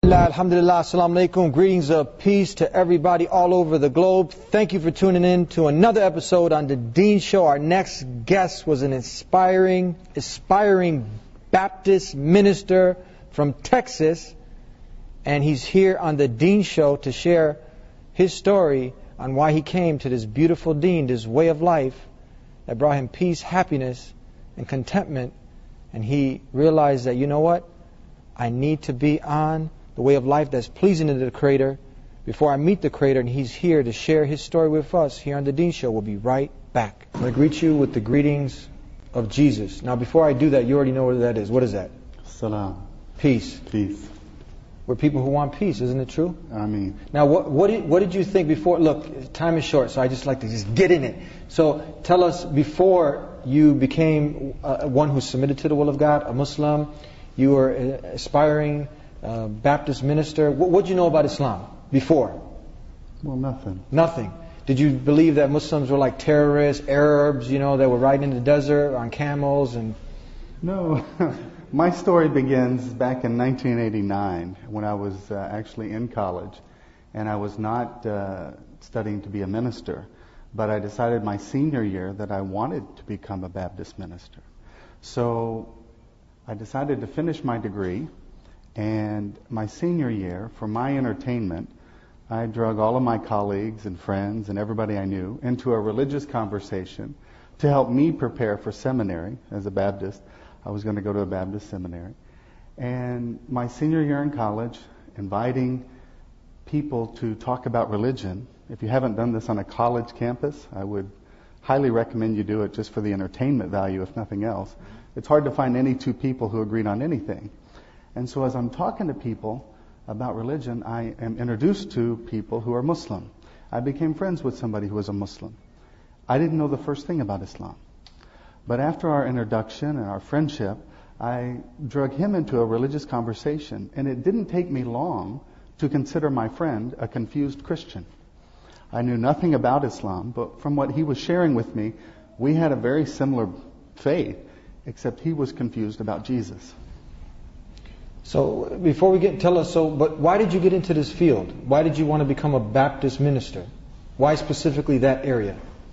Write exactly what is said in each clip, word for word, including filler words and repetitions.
Alhamdulillah, assalamu alaikum, greetings of peace to everybody all over the globe. Thank you for tuning in to another episode on The Dean Show. Our next guest was an inspiring, aspiring Baptist minister from Texas, and he's here on The Dean Show to share his story on why he came to this beautiful deen, this way of life that brought him peace, happiness, and contentment. And he realized that, you know what, I need to be on the way of life that's pleasing to the Creator before I meet the Creator, and he's here to share his story with us here on The Dean Show. We'll be right back. I'm going to greet you with the greetings of Jesus. Now, before I do that, you already know what that is. What is that? Salam. Peace. Peace. We're people who want peace, isn't it true? I mean. Now, what, what, did, what did you think before? Look, time is short, so I just like to just get in it. So tell us, before you became uh, one who submitted to the will of God, a Muslim, you were an aspiring uh, Baptist minister. What what did you know about Islam before? Well, nothing. Nothing. Did you believe that Muslims were like terrorists, Arabs, you know, that were riding in the desert on camels and... No. My story begins back in nineteen eighty-nine when I was uh, actually in college, and I was not uh, studying to be a minister, but I decided my senior year that I wanted to become a Baptist minister. So I decided to finish my degree, and my senior year, for my entertainment, I drug all of my colleagues and friends and everybody I knew into a religious conversation to help me prepare for seminary as a Baptist. I was going to go to a Baptist seminary. And my senior year in college, inviting people to talk about religion. If you haven't done this on a college campus, I would highly recommend you do it just for the entertainment value, if nothing else. It's hard to find any two people who agreed on anything. And so as I'm talking to people about religion, I am introduced to people who are Muslim. I became friends with somebody who was a Muslim. I didn't know the first thing about Islam. But after our introduction and our friendship, I drug him into a religious conversation, and it didn't take me long to consider my friend a confused Christian. I knew nothing about Islam, but from what he was sharing with me, we had a very similar faith, except he was confused about Jesus. So before we get, tell us, so, but why did you get into this field? Why did you want to become a Baptist minister? Why specifically that area?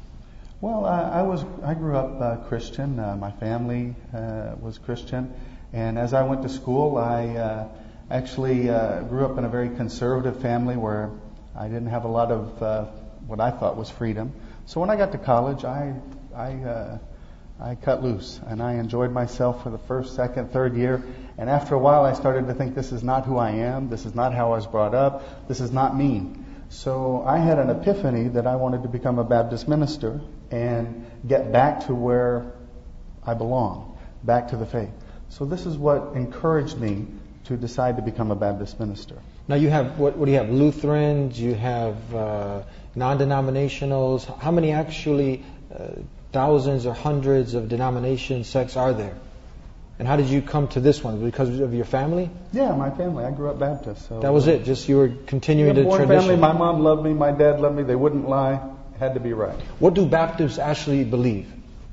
Well, uh, I was I grew up uh, Christian. Uh, my family uh, was Christian, and as I went to school, I uh, actually uh, grew up in a very conservative family where I didn't have a lot of uh, what I thought was freedom. So when I got to college, I I uh, I cut loose, and I enjoyed myself for the first, second, third year. And after a while, I started to think, this is not who I am. This is not how I was brought up. This is not me. So I had an epiphany that I wanted to become a Baptist minister and get back to where I belong, back to the faith. So this is what encouraged me to decide to become a Baptist minister. Now you have, what, what do you have, Lutherans, you have uh, non-denominationals. How many actually, uh, thousands or hundreds of denomination sects are there? And how did you come to this one? Because of your family? Yeah, my family. I grew up Baptist. So that was it? Just you were continuing yeah, the born tradition? Family. My mom loved me. My dad loved me. They wouldn't lie. It had to be right. What do Baptists actually believe?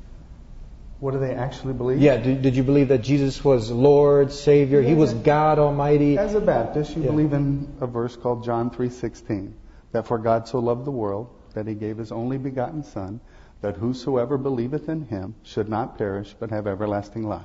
What do they actually believe? Yeah, did, did you believe that Jesus was Lord, Savior? Yeah. He was God Almighty? As a Baptist, you yeah. believe in a verse called John three sixteen. That for God so loved the world, that He gave His only begotten Son, that whosoever believeth in Him should not perish, but have everlasting life.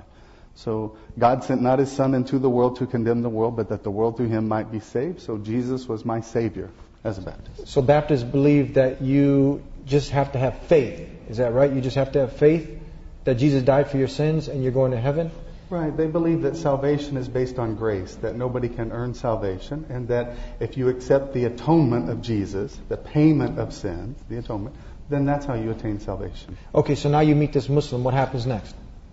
So God sent not His Son into the world to condemn the world, but that the world through Him might be saved. So Jesus was my Savior as a Baptist. So Baptists believe that you just have to have faith. Is that right? You just have to have faith that Jesus died for your sins and you're going to heaven? Right. They believe that salvation is based on grace, that nobody can earn salvation, and that if you accept the atonement of Jesus, the payment of sins, the atonement, then that's how you attain salvation. Okay, so now you meet this Muslim. What happens next?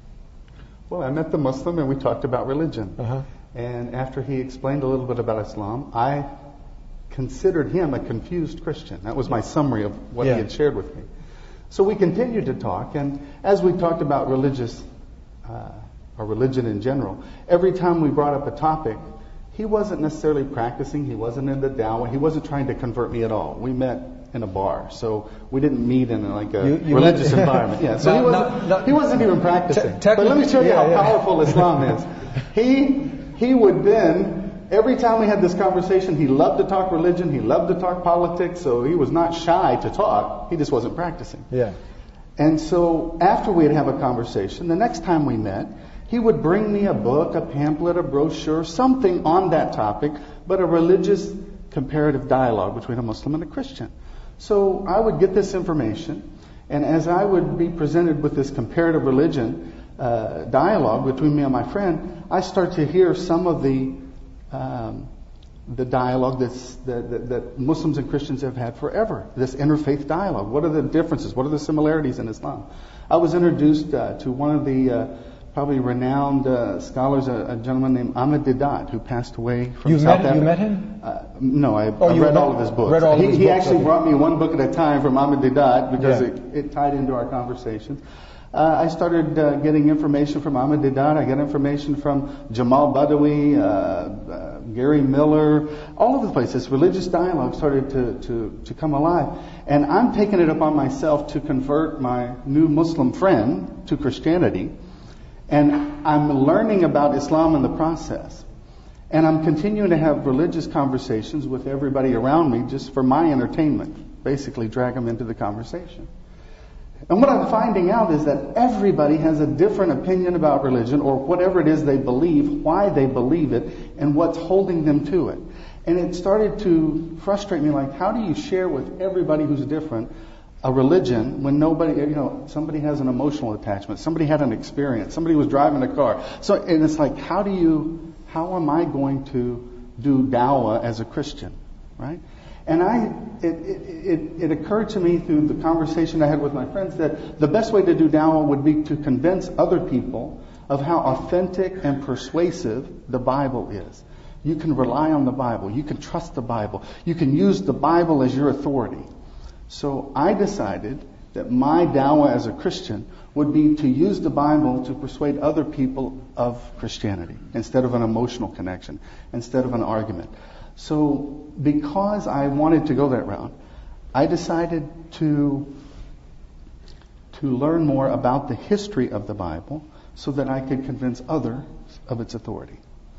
Well, I met the Muslim and we talked about religion. Uh-huh. And after he explained a little bit about Islam, I considered him a confused Christian. That was my summary of what yeah. he had shared with me. So we continued to talk, and as we talked about religious, uh, or religion in general, every time we brought up a topic, he wasn't necessarily practicing, he wasn't in the dawah, he wasn't trying to convert me at all. We met in a bar, so we didn't meet in like a you, you religious met, environment. Yeah, so no, he, wasn't, no, no, he wasn't even practicing. Te- but let me show you yeah, how yeah. powerful Islam is. He he would then every time we had this conversation, he loved to talk religion, he loved to talk politics, so he was not shy to talk. He just wasn't practicing. Yeah. And so after we'd have a conversation, the next time we met, he would bring me a book, a pamphlet, a brochure, something on that topic, but a religious comparative dialogue between a Muslim and a Christian. So I would get this information, and as I would be presented with this comparative religion uh, dialogue between me and my friend, I start to hear some of the um, the dialogue that's, that, that, that Muslims and Christians have had forever, this interfaith dialogue. What are the differences? What are the similarities in Islam? I was introduced uh, to one of the uh, probably renowned uh, scholars, a, a gentleman named Ahmed Deedat, who passed away from you South met, Africa. You met him? Uh, no, I, oh, I read all of his books. Read all he of his he books, actually okay. brought me one book at a time from Ahmed Deedat because Yeah. it, it tied into our conversations. Uh, I started uh, getting information from Ahmed Deedat. I got information from Jamal Badawi, uh, uh, Gary Miller, all over the place. This religious dialogue started to, to, to come alive. And I'm taking it upon myself to convert my new Muslim friend to Christianity. And I'm learning about Islam in the process. And I'm continuing to have religious conversations with everybody around me just for my entertainment. Basically drag them into the conversation. And what I'm finding out is that everybody has a different opinion about religion or whatever it is they believe, why they believe it, and what's holding them to it. And it started to frustrate me, like, how do you share with everybody who's different a religion when nobody, you know, somebody has an emotional attachment, somebody had an experience, somebody was driving a car. So, and it's like, how do you, how am I going to do dawah as a Christian, right? And I, it, it, it, it occurred to me through the conversation I had with my friends that the best way to do dawah would be to convince other people of how authentic and persuasive the Bible is. You can rely on the Bible. You can trust the Bible. You can use the Bible as your authority. So I decided that my dawah as a Christian would be to use the Bible to persuade other people of Christianity instead of an emotional connection, instead of an argument. So because I wanted to go that route, I decided to to learn more about the history of the Bible so that I could convince others of its authority.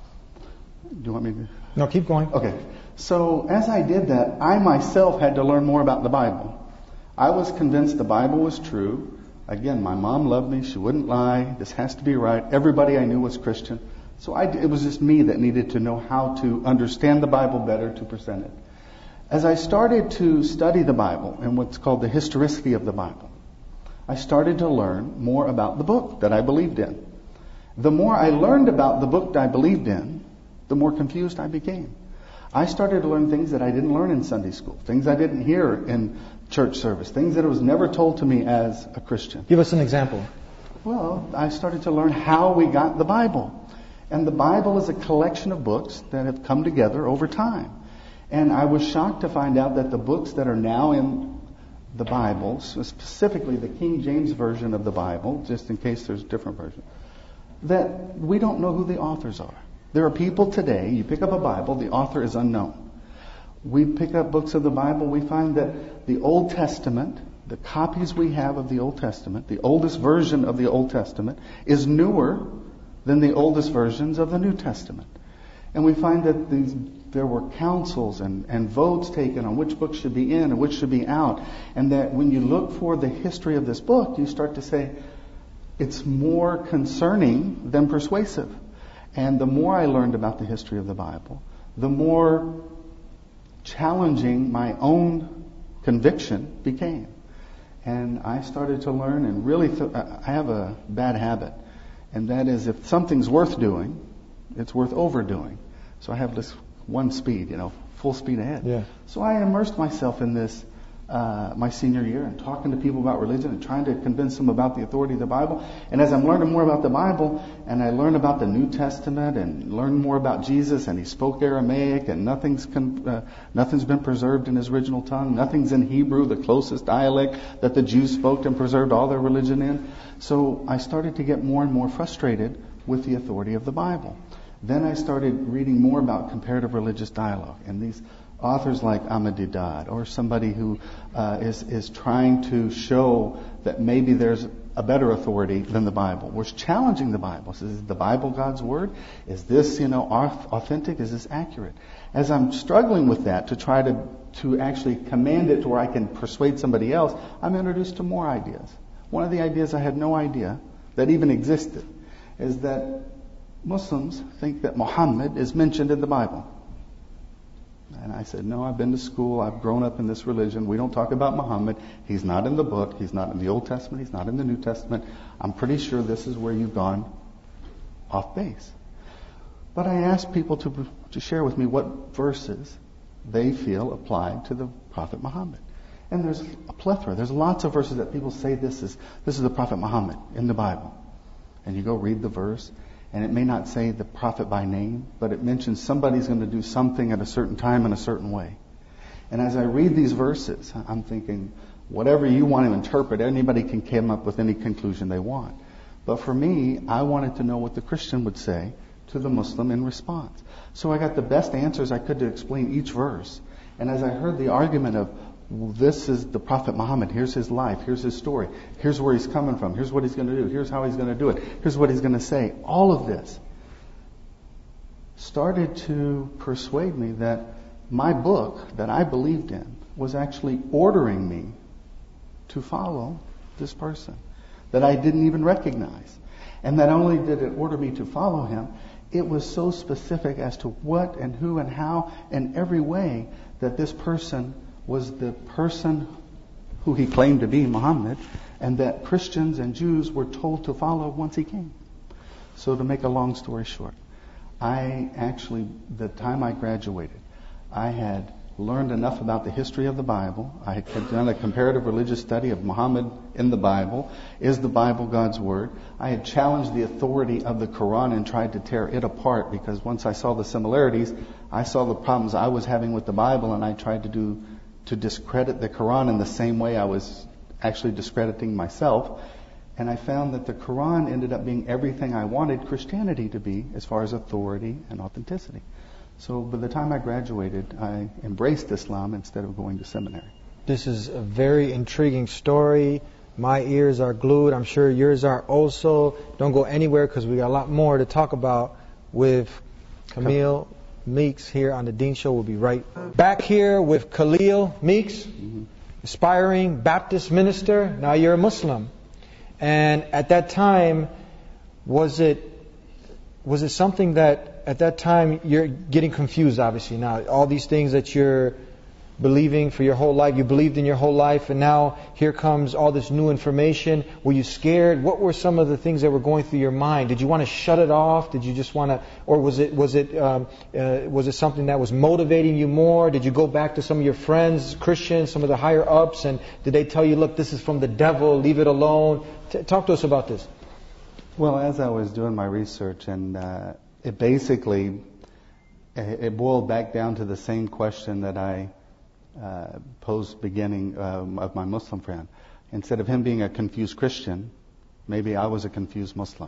Do you want me to? No, keep going. Okay. So as I did that, I myself had to learn more about the Bible. I was convinced the Bible was true. Again, my mom loved me. She wouldn't lie. This has to be right. Everybody I knew was Christian. So I, it was just me that needed to know how to understand the Bible better to present it. As I started to study the Bible and what's called the historicity of the Bible, I started to learn more about the book that I believed in. The more I learned about the book that I believed in, the more confused I became. I started to learn things that I didn't learn in Sunday school, things I didn't hear in church service, things that was never told to me as a Christian. Give us an example. Well, I started to learn how we got the Bible. And the Bible is a collection of books that have come together over time. And I was shocked to find out that the books that are now in the Bible, specifically the King James Version of the Bible, just in case there's different versions, that we don't know who the authors are. There are people today, you pick up a Bible, the author is unknown. We pick up books of the Bible, we find that the Old Testament, the copies we have of the Old Testament, the oldest version of the Old Testament, is newer than the oldest versions of the New Testament. And we find that these, there were councils and, and votes taken on which books should be in and which should be out. And that when you look for the history of this book, you start to say, it's more concerning than persuasive. And the more I learned about the history of the Bible, the more challenging my own conviction became. And I started to learn and really, th- I have a bad habit. And that is, if something's worth doing, it's worth overdoing. So I have this one speed, you know, full speed ahead. Yeah. So I immersed myself in this uh, my senior year and talking to people about religion and trying to convince them about the authority of the Bible. And as I'm learning more about the Bible and I learn about the New Testament and learn more about Jesus, and he spoke Aramaic and nothing's con- uh, nothing's been preserved in his original tongue. Nothing's in Hebrew, the closest dialect that the Jews spoke and preserved all their religion in. So I started to get more and more frustrated with the authority of the Bible. Then I started reading more about comparative religious dialogue and these authors like Ahmed Deedat, or somebody who uh, is is trying to show that maybe there's a better authority than the Bible. We're challenging the Bible. So is the Bible God's Word? Is this, you know, authentic? Is this accurate? As I'm struggling with that to try to, to actually command it to where I can persuade somebody else, I'm introduced to more ideas. One of the ideas I had no idea that even existed is that Muslims think that Muhammad is mentioned in the Bible. And I said, no, I've been to school. I've grown up in this religion. We don't talk about Muhammad. He's not in the book. He's not in the Old Testament. He's not in the New Testament. I'm pretty sure this is where you've gone off base. But I asked people to, to share with me what verses they feel apply to the Prophet Muhammad. And there's a plethora. There's lots of verses that people say this is, this is the Prophet Muhammad in the Bible. And you go read the verse, and it may not say the prophet by name, but it mentions somebody's going to do something at a certain time in a certain way. And as I read these verses, I'm thinking, whatever you want to interpret, anybody can come up with any conclusion they want. But for me, I wanted to know what the Christian would say to the Muslim in response. So I got the best answers I could to explain each verse. And as I heard the argument of, well, this is the Prophet Muhammad, here's his life, here's his story, here's where he's coming from, here's what he's going to do, here's how he's going to do it, here's what he's going to say. All of this started to persuade me that my book that I believed in was actually ordering me to follow this person that I didn't even recognize. And not only did it order me to follow him, it was so specific as to what and who and how and every way that this person was the person who he claimed to be, Muhammad, and that Christians and Jews were told to follow once he came. So to make a long story short, I actually, the time I graduated, I had learned enough about the history of the Bible. I had done a comparative religious study of Muhammad in the Bible. Is the Bible God's Word? I had challenged the authority of the Quran and tried to tear it apart, because once I saw the similarities, I saw the problems I was having with the Bible, and I tried to do to discredit the Quran in the same way I was actually discrediting myself. And I found that the Quran ended up being everything I wanted Christianity to be as far as authority and authenticity. So by the time I graduated, I embraced Islam instead of going to seminary. This is a very intriguing story. My ears are glued. I'm sure yours are also. Don't go anywhere, because we got a lot more to talk about with Khalil Meeks here on the Dean Show. We'll be right back here with Khalil Meeks, mm-hmm. aspiring Baptist minister. Now you're a Muslim. And at that time, was it was it something that at that time you're getting confused, obviously now? All these things that you're believing for your whole life, you believed in your whole life, and now here comes all this new information. Were you scared? What were some of the things that were going through your mind? Did you want to shut it off? Did you just want to, or was it was it um, uh, was it something that was motivating you more? Did you go back to some of your friends, Christians, some of the higher ups, and did they tell you, look, this is from the devil, leave it alone? T- talk to us about this. Well, as I was doing my research, and uh, it basically it boiled back down to the same question that I Uh, post beginning um, of my Muslim friend. Instead of him being a confused Christian, maybe I was a confused Muslim.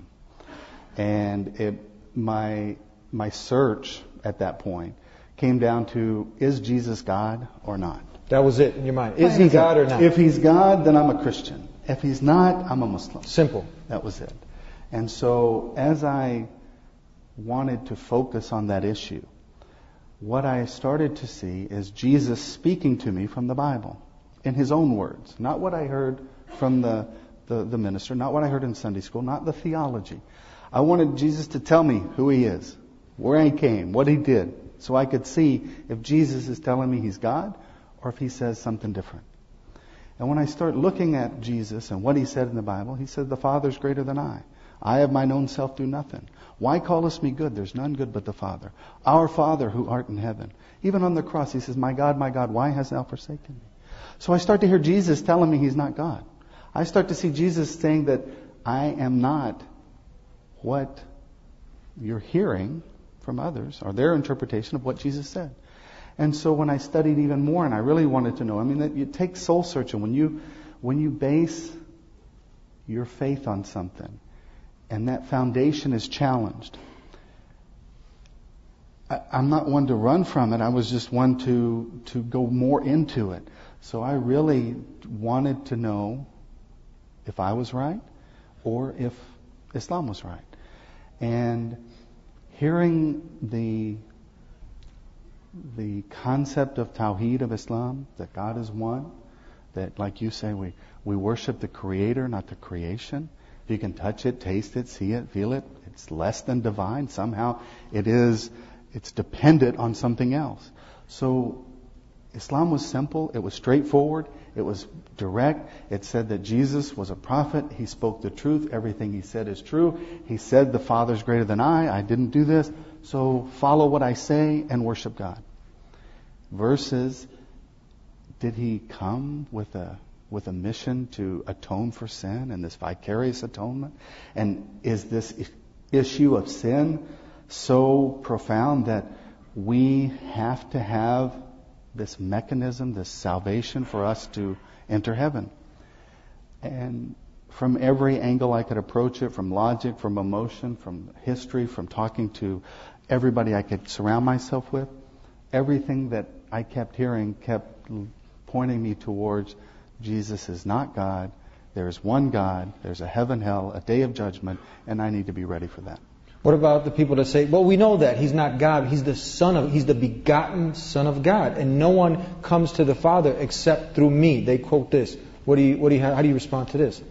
And it, my my search at that point came down to, is Jesus God or not? That was it in your mind. Is he God or not? If he's God, then I'm a Christian. If he's not, I'm a Muslim. Simple. That was it. And so as I wanted to focus on that issue, what I started to see is Jesus speaking to me from the Bible in his own words, not what I heard from the, the, the minister, not what I heard in Sunday school, not the theology. I wanted Jesus to tell me who he is, where he came, what he did, so I could see if Jesus is telling me he's God or if he says something different. And when I start looking at Jesus and what he said in the Bible, he said, the Father's greater than I. I of mine own self do nothing. Why callest me good? There's none good but the Father. Our Father who art in heaven. Even on the cross, he says, my God, my God, why hast thou forsaken me? So I start to hear Jesus telling me he's not God. I start to see Jesus saying that I am not what you're hearing from others, or their interpretation of what Jesus said. And so when I studied even more, and I really wanted to know, I mean, that you take soul searching, when you when you base your faith on something, and that foundation is challenged, I, I'm not one to run from it. I was just one to to go more into it. So I really wanted to know if I was right, or if Islam was right. And hearing the the concept of Tawheed of Islam, that God is one, that, like you say, we, we worship the Creator, not the creation. If you can touch it, taste it, see it, feel it, it's less than divine. Somehow it is, it's dependent on something else. So Islam was simple, it was straightforward, it was direct. It said that Jesus was a prophet, he spoke the truth, everything he said is true. He said the Father's greater than I, I didn't do this, so follow what I say and worship God. Versus, did he come with a with a mission to atone for sin and this vicarious atonement? And is this issue of sin so profound that we have to have this mechanism, this salvation for us to enter heaven? And from every angle I could approach it, from logic, from emotion, from history, from talking to everybody I could surround myself with, everything that I kept hearing kept pointing me towards Jesus is not God. There is one God. There's a heaven, hell, a day of judgment, and I need to be ready for that. What about the people that say, well, we know that He's not God. He's the Son of, He's the begotten Son of God. And no one comes to the Father except through me. They quote this. What do you, what do you, how do you respond to this?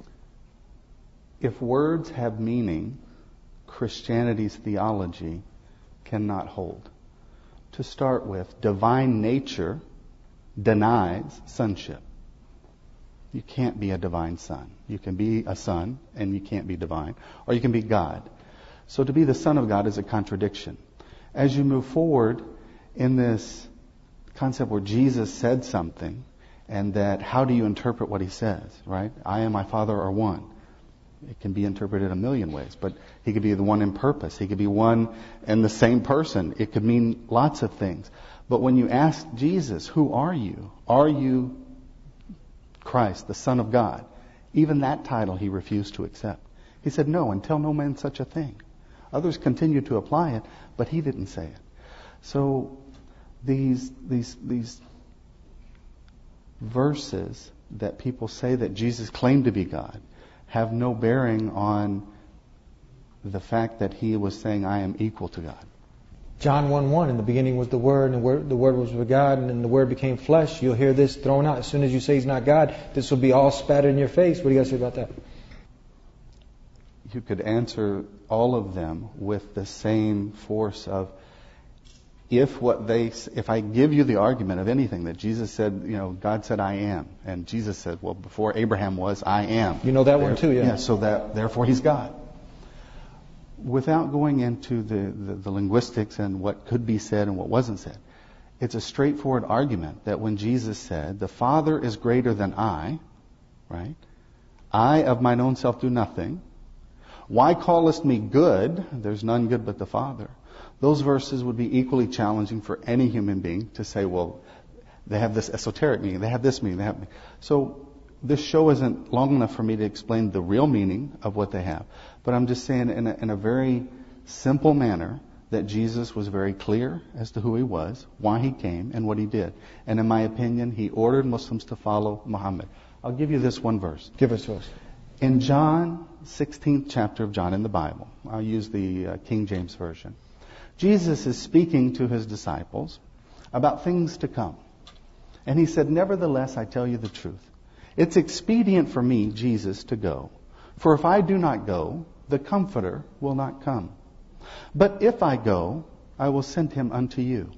If words have meaning, Christianity's theology cannot hold. To start with, divine nature denies sonship. You can't be a divine son. You can be a son and you can't be divine. Or you can be God. So to be the Son of God is a contradiction. As you move forward in this concept where Jesus said something, and that how do you interpret what He says, right? I and my Father are one. It can be interpreted a million ways, but He could be the one in purpose. He could be one and the same person. It could mean lots of things. But when you ask Jesus, who are you? Are you Christ, the Son of God? Even that title He refused to accept. He said, no, and tell no man such a thing. Others continued to apply it, but He didn't say it. So these these these verses that people say that Jesus claimed to be God have no bearing on the fact that He was saying, I am equal to God. John one one, in the beginning was the Word, and the Word, the Word was with God, and then the Word became flesh. You'll hear this thrown out. As soon as you say He's not God, this will be all spattered in your face. What do you guys say about that? You could answer all of them with the same force of, if what they, if I give you the argument of anything that Jesus said, you know, God said I am, and Jesus said, well, before Abraham was, I am. You know that one too, yeah. Yeah, so that therefore He's God. Without going into the, the, the linguistics and what could be said and what wasn't said, it's a straightforward argument that when Jesus said, the Father is greater than I, right? I of mine own self do nothing. Why callest me good? There's none good but the Father. Those verses would be equally challenging for any human being to say, well, they have this esoteric meaning, they have this meaning, they have. So this show isn't long enough for me to explain the real meaning of what they have. But I'm just saying in a, in a very simple manner that Jesus was very clear as to who He was, why He came, and what He did. And in my opinion, He ordered Muslims to follow Muhammad. I'll give you this one verse. Give it to us. In John, sixteenth chapter of John in the Bible, I'll use the uh, King James Version. Jesus is speaking to His disciples about things to come. And He said, nevertheless, I tell you the truth. It's expedient for me, Jesus, to go. For if I do not go, the Comforter will not come. But if I go, I will send Him unto you.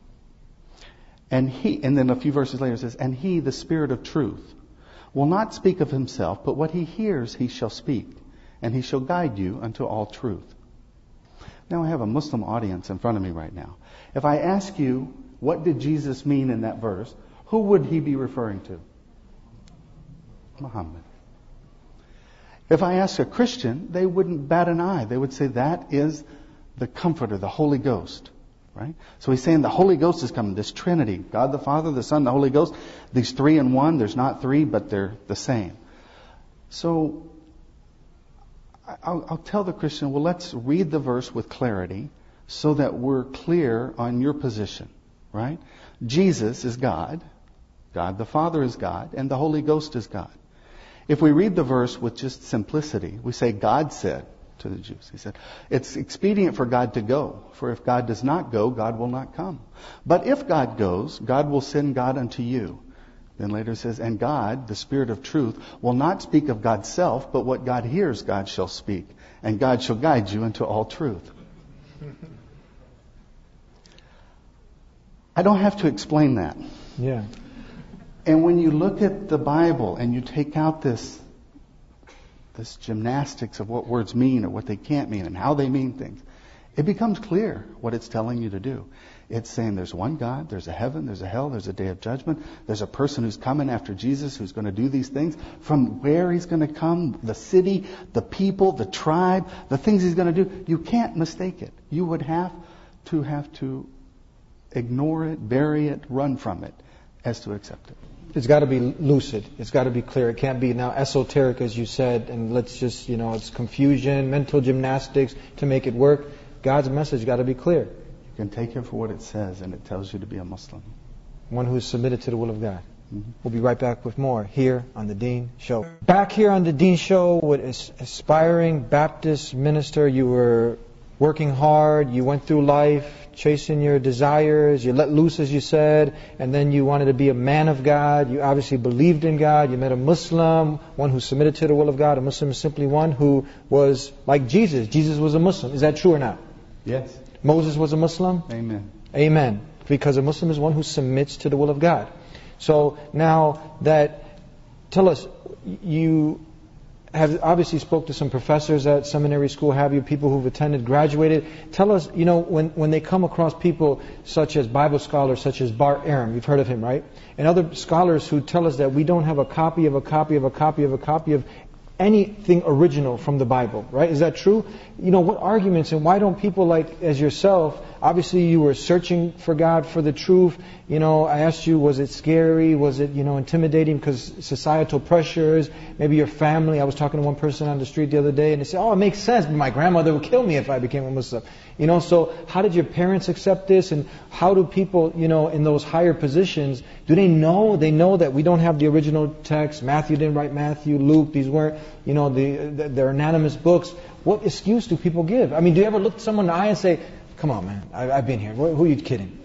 And He, and then a few verses later it says, and He, the Spirit of truth, will not speak of Himself, but what He hears He shall speak, and He shall guide you unto all truth. Now I have a Muslim audience in front of me right now. If I ask you, what did Jesus mean in that verse, who would He be referring to? Muhammad. If I ask a Christian, they wouldn't bat an eye. They would say that is the Comforter, the Holy Ghost. Right? So He's saying the Holy Ghost is coming, this Trinity, God the Father, the Son, the Holy Ghost, these three in one. There's not three, but they're the same. So I'll, I'll tell the Christian, well, let's read the verse with clarity so that we're clear on your position. Right? Jesus is God, God the Father is God, and the Holy Ghost is God. If we read the verse with just simplicity, we say God said to the Jews. He said, it's expedient for God to go, for if God does not go, God will not come. But if God goes, God will send God unto you. Then later it says, and God, the Spirit of truth, will not speak of God's self, but what God hears, God shall speak. And God shall guide you into all truth. I don't have to explain that. Yeah. And when you look at the Bible and you take out this this gymnastics of what words mean or what they can't mean and how they mean things, it becomes clear what it's telling you to do. It's saying there's one God, there's a heaven, there's a hell, there's a day of judgment, there's a person who's coming after Jesus who's going to do these things. From where he's going to come, the city, the people, the tribe, the things he's going to do, you can't mistake it. You would have to have to ignore it, bury it, run from it, as to accept it. It's got to be lucid. It's got to be clear. It can't be now esoteric, as you said, and let's just, you know, it's confusion, mental gymnastics to make it work. God's message got to be clear. You can take it for what it says, and it tells you to be a Muslim. One who is submitted to the will of God. Mm-hmm. We'll be right back with more here on The Dean Show. Back here on The Dean Show with aspiring Baptist minister. You were working hard. You went through life chasing your desires. You let loose, as you said, and then you wanted to be a man of God. You obviously believed in God. You met a Muslim, one who submitted to the will of God. A Muslim is simply one who was like Jesus. Jesus was a Muslim. Is that true or not? Yes. Moses was a Muslim? Amen. Amen. Because a Muslim is one who submits to the will of God. So now that, tell us, you have obviously spoke to some professors at seminary school, have you, people who've attended, graduated. Tell us, you know, when, when they come across people such as Bible scholars, such as Bart Ehrman, you've heard of him, right? And other scholars who tell us that we don't have a copy of a copy of a copy of a copy of anything original from the Bible, right? Is that true? You know, what arguments, and why don't people like as yourself, obviously you were searching for God, for the truth. You know, I asked you, was it scary? Was it, you know, intimidating because societal pressures? Maybe your family. I was talking to one person on the street the other day and they said, oh, it makes sense, but my grandmother would kill me if I became a Muslim. You know, so how did your parents accept this? And how do people, you know, in those higher positions, do they know? They know that we don't have the original text. Matthew didn't write Matthew. Luke, these weren't, you know, the, the they're anonymous books. What excuse do people give? I mean, do you ever look someone in the eye and say, come on, man, I, I've been here. Who are you kidding?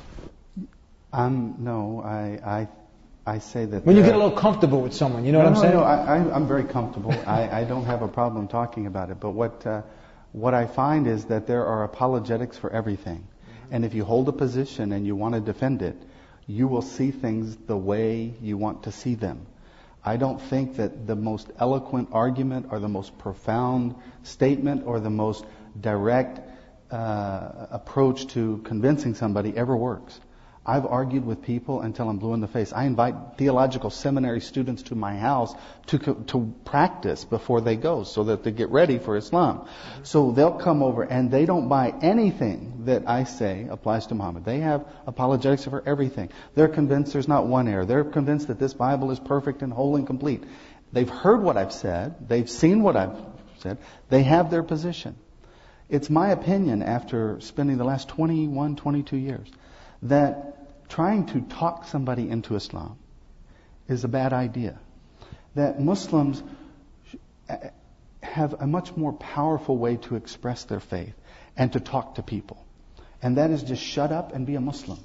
Um, no, I, I, I say that... When you get a little comfortable with someone, you know no, what I'm no, saying? No, I, I, I'm very comfortable. I, I don't have a problem talking about it. But what, uh, what I find is that there are apologetics for everything. And if you hold a position and you want to defend it, you will see things the way you want to see them. I don't think that the most eloquent argument or the most profound statement or the most direct uh, approach to convincing somebody ever works. I've argued with people until I'm blue in the face. I invite theological seminary students to my house to to practice before they go so that they get ready for Islam. So they'll come over and they don't buy anything that I say applies to Muhammad. They have apologetics for everything. They're convinced there's not one error. They're convinced that this Bible is perfect and whole and complete. They've heard what I've said. They've seen what I've said. They have their position. It's my opinion, after spending the last twenty-one, twenty-two years, that trying to talk somebody into Islam is a bad idea. That Muslims have a much more powerful way to express their faith and to talk to people. And that is just shut up and be a Muslim.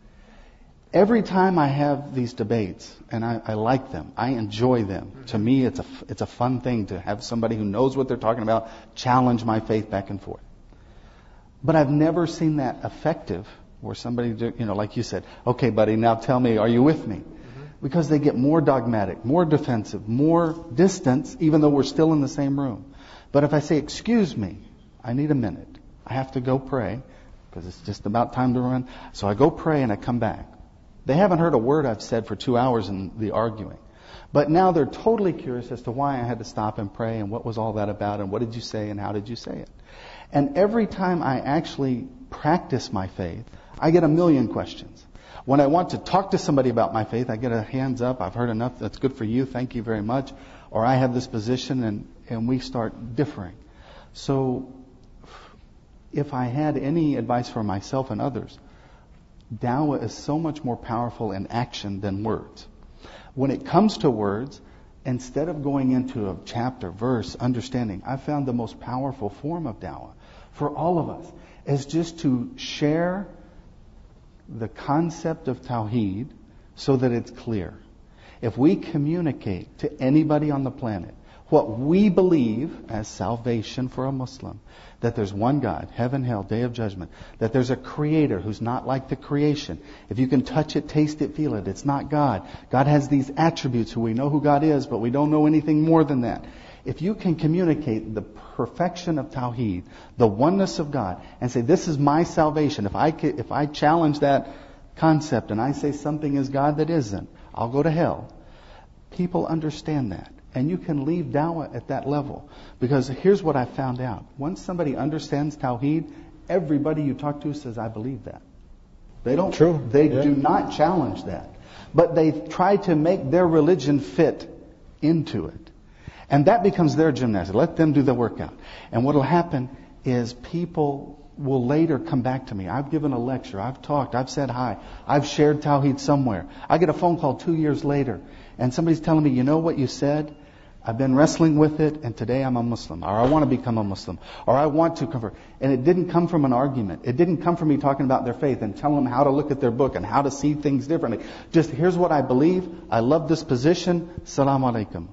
Every time I have these debates, and I, I like them, I enjoy them. To me, it's a, it's a fun thing to have somebody who knows what they're talking about challenge my faith back and forth. But I've never seen that effective where somebody, you know, like you said, okay, buddy, now tell me, are you with me? Mm-hmm. Because they get more dogmatic, more defensive, more distance, even though we're still in the same room. But if I say, excuse me, I need a minute, I have to go pray, because it's just about time to run. So I go pray and I come back. They haven't heard a word I've said for two hours in the arguing. But now they're totally curious as to why I had to stop and pray and what was all that about and what did you say and how did you say it. And every time I actually practice my faith, I get a million questions. When I want to talk to somebody about my faith, I get a hands up, I've heard enough, that's good for you, thank you very much. Or I have this position, and, and we start differing. So if I had any advice for myself and others, Dawah is so much more powerful in action than words. When it comes to words, instead of going into a chapter, verse, understanding, I found the most powerful form of dawah for all of us is just to share the concept of Tawheed so that it's clear. If we communicate to anybody on the planet what we believe as salvation for a Muslim, that there's one God, heaven, hell, day of judgment, that there's a creator who's not like the creation. If you can touch it, taste it, feel it, it's not God. God has these attributes who we know who God is, but we don't know anything more than that. If you can communicate the perfection of Tawheed, the oneness of God, and say, this is my salvation. If I, if I challenge that concept and I say something is God that isn't, I'll go to hell. People understand that. And you can leave dawah at that level. Because here's what I found out. Once somebody understands Tawheed, everybody you talk to says, I believe that. They don't. True. They yeah. do not challenge that. But they try to make their religion fit into it. And that becomes their gymnastics. Let them do the workout. And what will happen is people will later come back to me. I've given a lecture. I've talked. I've said hi. I've shared Tawheed somewhere. I get a phone call two years later. And somebody's telling me, you know what you said? I've been wrestling with it, and today I'm a Muslim. Or I want to become a Muslim. Or I want to convert. And it didn't come from an argument. It didn't come from me talking about their faith and telling them how to look at their book and how to see things differently. Just, here's what I believe. I love this position. Salaam alaikum.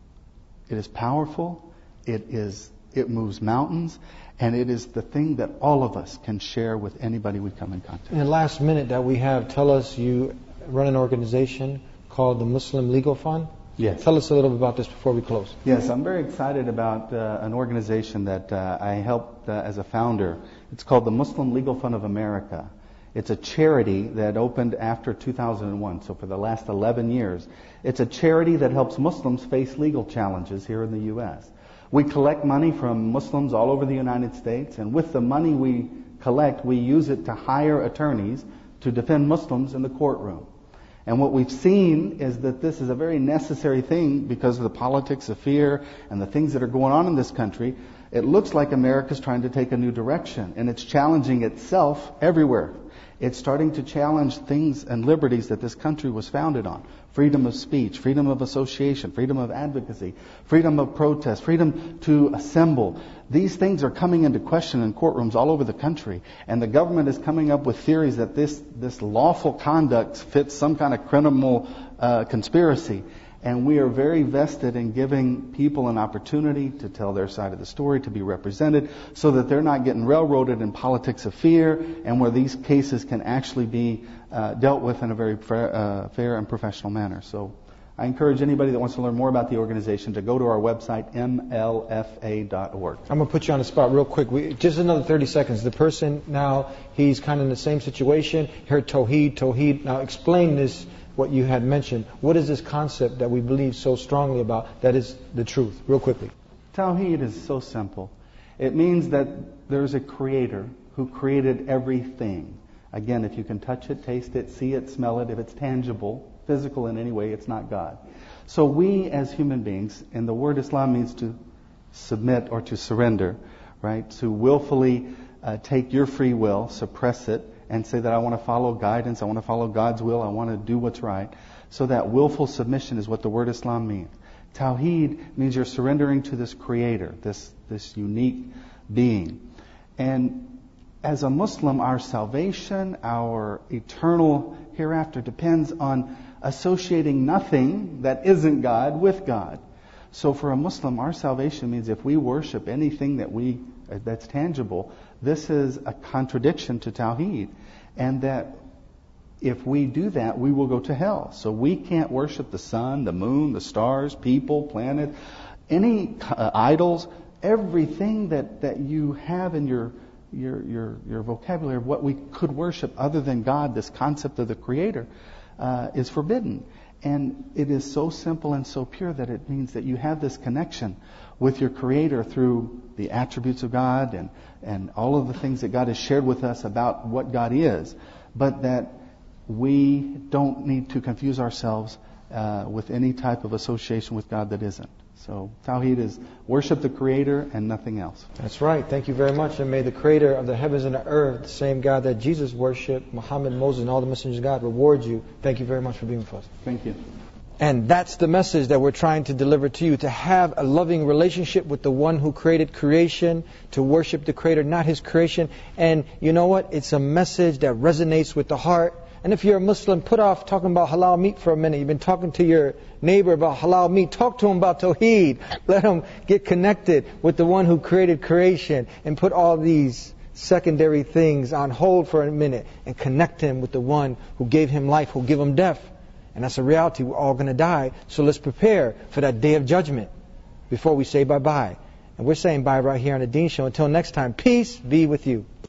It is powerful. It is, it moves mountains. And it is the thing that all of us can share with anybody we come in contact with. In the last minute that we have, tell us, you run an organization called the Muslim Legal Fund. Yes. Tell us a little bit about this before we close. Yes, I'm very excited about uh, an organization that uh, I helped uh, as a founder. It's called the Muslim Legal Fund of America. It's a charity that opened after two thousand one, so for the last eleven years. It's a charity that helps Muslims face legal challenges here in the U S. We collect money from Muslims all over the United States, and with the money we collect, we use it to hire attorneys to defend Muslims in the courtroom. And what we've seen is that this is a very necessary thing because of the politics of fear and the things that are going on in this country. It looks like America's trying to take a new direction, and it's challenging itself everywhere. It's starting to challenge things and liberties that this country was founded on. Freedom of speech, freedom of association, freedom of advocacy, freedom of protest, freedom to assemble. These things are coming into question in courtrooms all over the country. And the government is coming up with theories that this, this lawful conduct fits some kind of criminal uh, conspiracy. And we are very vested in giving people an opportunity to tell their side of the story, to be represented, so that they're not getting railroaded in politics of fear, and where these cases can actually be uh, dealt with in a very fair, uh, fair and professional manner. So I encourage anybody that wants to learn more about the organization to go to our website, M L F A dot org. I'm going to put you on the spot real quick. We, just another thirty seconds. The person now, he's kind of in the same situation. Heard Tawheed, Tawheed. Now explain this, what you had mentioned. What is this concept that we believe so strongly about that is the truth? Real quickly. Tawheed is so simple. It means that there's a creator who created everything. Again, if you can touch it, taste it, see it, smell it, if it's tangible, physical in any way, it's not God. So we as human beings, and the word Islam means to submit or to surrender, right? To willfully uh, take your free will, suppress it, and say that I want to follow guidance, I want to follow God's will, I want to do what's right. So that willful submission is what the word Islam means. Tawheed means you're surrendering to this creator, this, this unique being. And as a Muslim, our salvation, our eternal hereafter depends on associating nothing that isn't God with God. So for a Muslim, our salvation means if we worship anything that we that's tangible, this is a contradiction to Tawheed. And that if we do that, we will go to hell. So we can't worship the sun, the moon, the stars, people, planet, any uh, idols, everything that, that you have in your, your, your, your vocabulary of what we could worship other than God, this concept of the Creator, uh, is forbidden. And it is so simple and so pure that it means that you have this connection with your Creator through the attributes of God and, and all of the things that God has shared with us about what God is. But that we don't need to confuse ourselves uh, with any type of association with God that isn't. So Tawheed is worship the Creator and nothing else. That's right. Thank you very much. And may the Creator of the heavens and the earth, the same God that Jesus worshipped, Muhammad, Moses, and all the messengers of God, reward you. Thank you very much for being with us. Thank you. And that's the message that we're trying to deliver to you, to have a loving relationship with the one who created creation, to worship the Creator, not His creation. And you know what? It's a message that resonates with the heart. And if you're a Muslim, put off talking about halal meat for a minute. You've been talking to your neighbor about halal meat. Talk to him about Tawheed. Let him get connected with the one who created creation, and put all these secondary things on hold for a minute and connect him with the one who gave him life, who gave him death. And that's a reality. We're all going to die. So let's prepare for that day of judgment before we say bye-bye. And we're saying bye right here on the Dean Show. Until next time, peace be with you.